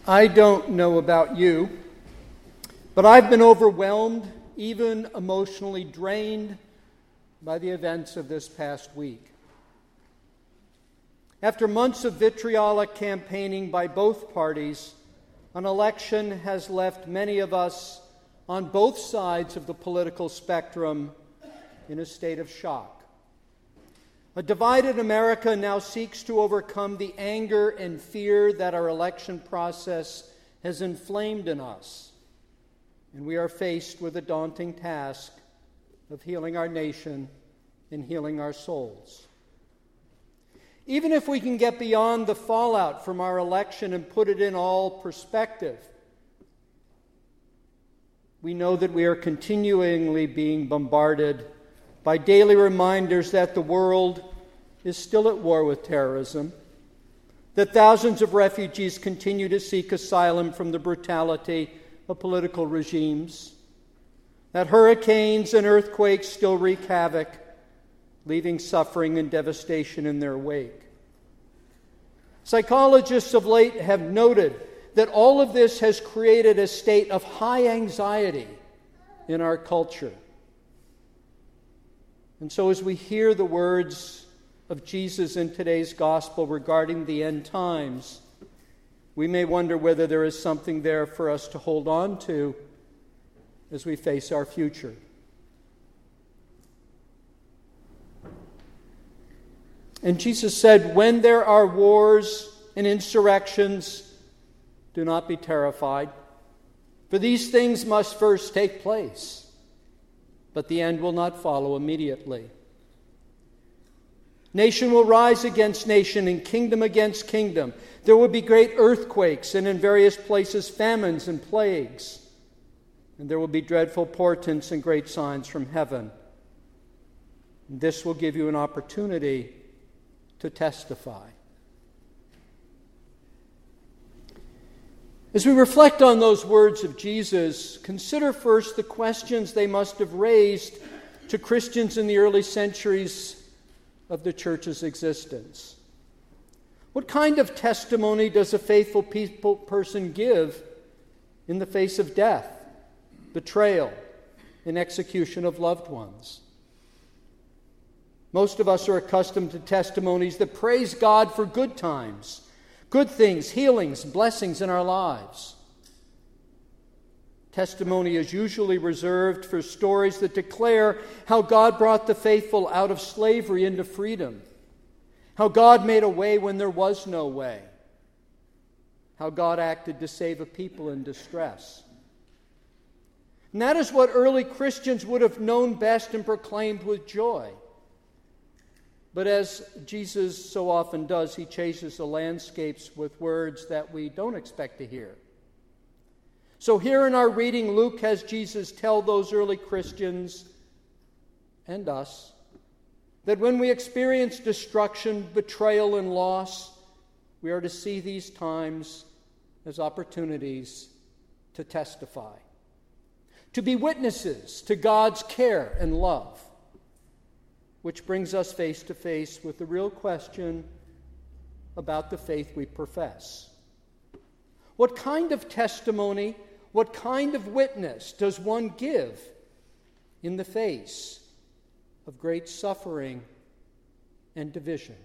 I don't know about you, but I've been overwhelmed, even emotionally drained, by the events of this past week. After months of vitriolic campaigning by both parties, an election has left many of us on both sides of the political spectrum in a state of shock. A divided America now seeks to overcome the anger and fear that our election process has inflamed in us, and we are faced with a daunting task of healing our nation and healing our souls. Even if we can get beyond the fallout from our election and put it in all perspective, we know that we are continually being bombarded by daily reminders that the world is still at war with terrorism, that thousands of refugees continue to seek asylum from the brutality of political regimes, that hurricanes and earthquakes still wreak havoc, leaving suffering and devastation in their wake. Psychologists of late have noted that all of this has created a state of high anxiety in our culture. And so as we hear the words of Jesus in today's gospel regarding the end times, we may wonder whether there is something there for us to hold on to as we face our future. And Jesus said, "When there are wars and insurrections, do not be terrified, for these things must first take place, but the end will not follow immediately. Nation will rise against nation and kingdom against kingdom. There will be great earthquakes and in various places famines and plagues. And there will be dreadful portents and great signs from heaven. And this will give you an opportunity to testify." As we reflect on those words of Jesus, consider first the questions they must have raised to Christians in the early centuries of the church's existence. What kind of testimony does a faithful person give in the face of death, betrayal, and execution of loved ones? Most of us are accustomed to testimonies that praise God for good times, good things, healings, blessings in our lives. Testimony is usually reserved for stories that declare how God brought the faithful out of slavery into freedom, how God made a way when there was no way, how God acted to save a people in distress. And that is what early Christians would have known best and proclaimed with joy. But as Jesus so often does, he changes the landscapes with words that we don't expect to hear. So here in our reading, Luke has Jesus tell those early Christians and us that when we experience destruction, betrayal, and loss, we are to see these times as opportunities to testify, to be witnesses to God's care and love, which brings us face to face with the real question about the faith we profess. What kind of testimony, what kind of witness does one give in the face of great suffering and division?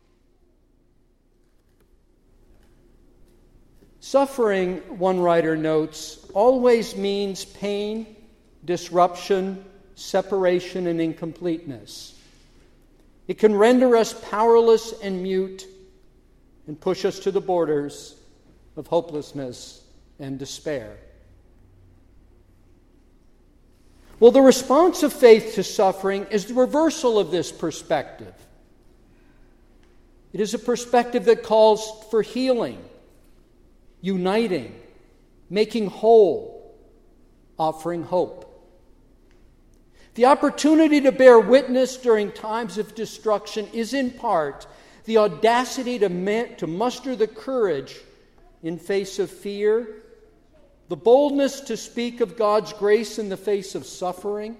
Suffering, one writer notes, always means pain, disruption, separation, and incompleteness. It can render us powerless and mute and push us to the borders of hopelessness and despair. Well, the response of faith to suffering is the reversal of this perspective. It is a perspective that calls for healing, uniting, making whole, offering hope. The opportunity to bear witness during times of destruction is in part the audacity to muster the courage in face of fear, the boldness to speak of God's grace in the face of suffering.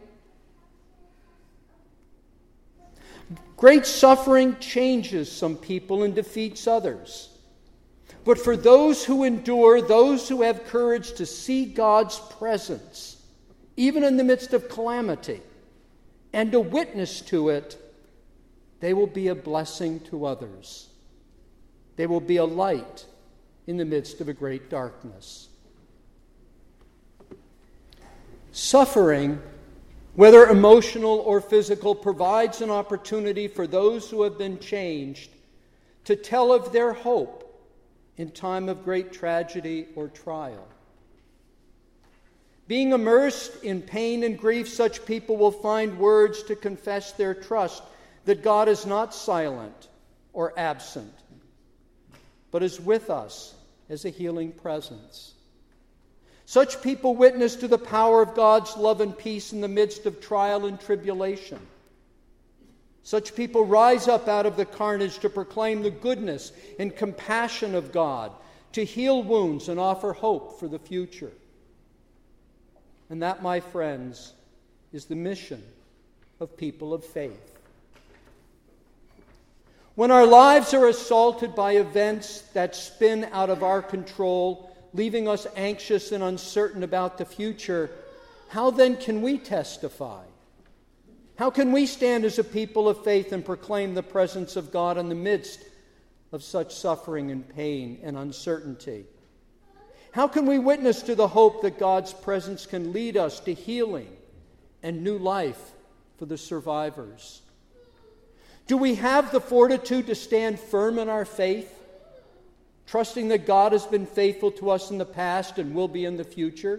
Great suffering changes some people and defeats others. but for those who endure, those who have courage to see God's presence, even in the midst of calamity, and to witness to it, they will be a blessing to others. They will be a light in the midst of a great darkness. Suffering, whether emotional or physical, provides an opportunity for those who have been changed to tell of their hope in time of great tragedy or trial. Being immersed in pain and grief, such people will find words to confess their trust that God is not silent or absent, but is with us as a healing presence. Such people witness to the power of God's love and peace in the midst of trial and tribulation. Such people rise up out of the carnage to proclaim the goodness and compassion of God, to heal wounds and offer hope for the future. And that, my friends, is the mission of people of faith. When our lives are assaulted by events that spin out of our control, leaving us anxious and uncertain about the future, how then can we testify? How can we stand as a people of faith and proclaim the presence of God in the midst of such suffering and pain and uncertainty? How can we witness to the hope that God's presence can lead us to healing and new life for the survivors? Do we have the fortitude to stand firm in our faith, trusting that God has been faithful to us in the past and will be in the future?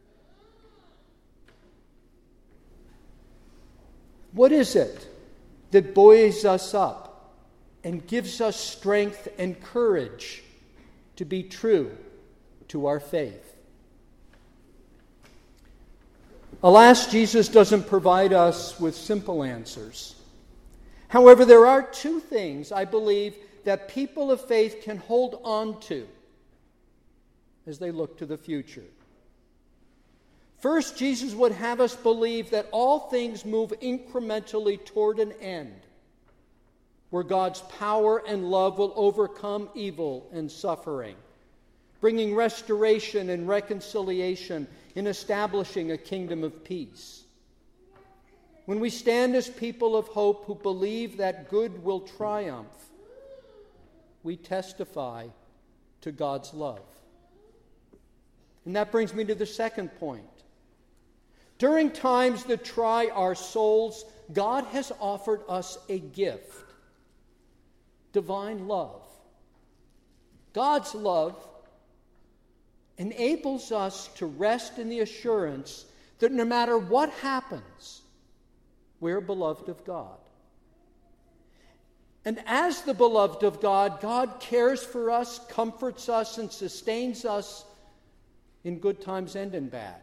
What is it that buoys us up and gives us strength and courage to be true to our faith? Alas, Jesus doesn't provide us with simple answers. However, there are two things, I believe, that people of faith can hold on to as they look to the future. First, Jesus would have us believe that all things move incrementally toward an end, where God's power and love will overcome evil and suffering, bringing restoration and reconciliation in establishing a kingdom of peace. When we stand as people of hope who believe that good will triumph, we testify to God's love. And that brings me to the second point. During times that try our souls, God has offered us a gift: divine love. God's love enables us to rest in the assurance that no matter what happens, we're beloved of God. And as the beloved of God, God cares for us, comforts us, and sustains us in good times and in bad.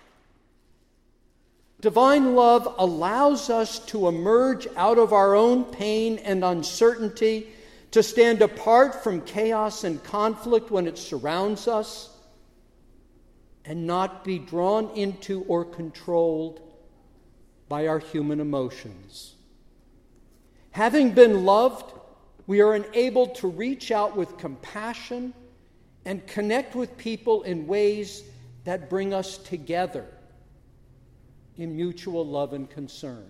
Divine love allows us to emerge out of our own pain and uncertainty, to stand apart from chaos and conflict when it surrounds us, and not be drawn into or controlled by our human emotions. Having been loved, we are enabled to reach out with compassion and connect with people in ways that bring us together in mutual love and concern.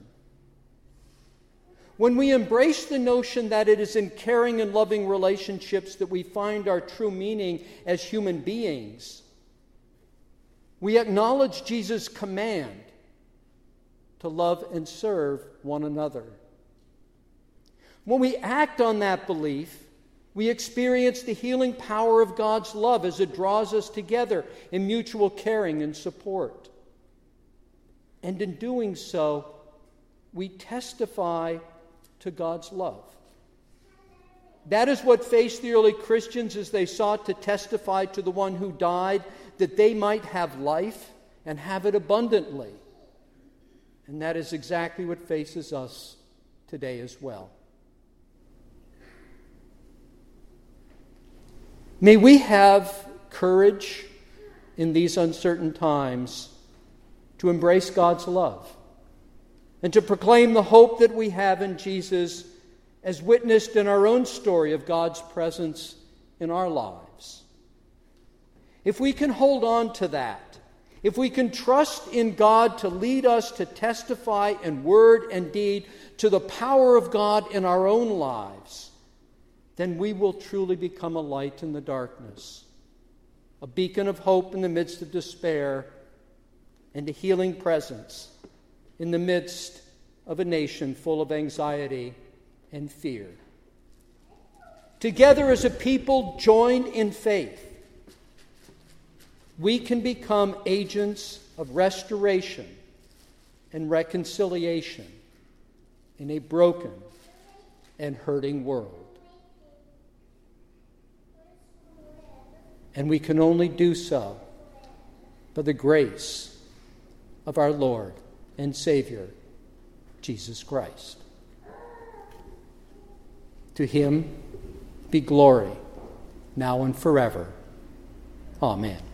When we embrace the notion that it is in caring and loving relationships that we find our true meaning as human beings, we acknowledge Jesus' command to love and serve one another. When we act on that belief, we experience the healing power of God's love as it draws us together in mutual caring and support. And in doing so, we testify to God's love. That is what faced the early Christians as they sought to testify to the one who died, that they might have life and have it abundantly. And that is exactly what faces us today as well. May we have courage in these uncertain times to embrace God's love and to proclaim the hope that we have in Jesus as witnessed in our own story of God's presence in our lives. If we can hold on to that, if we can trust in God to lead us to testify in word and deed to the power of God in our own lives, then we will truly become a light in the darkness, a beacon of hope in the midst of despair, and a healing presence in the midst of a nation full of anxiety and fear. Together as a people joined in faith, we can become agents of restoration and reconciliation in a broken and hurting world. And we can only do so by the grace of our Lord and Savior, Jesus Christ. To him be glory, now and forever. Amen.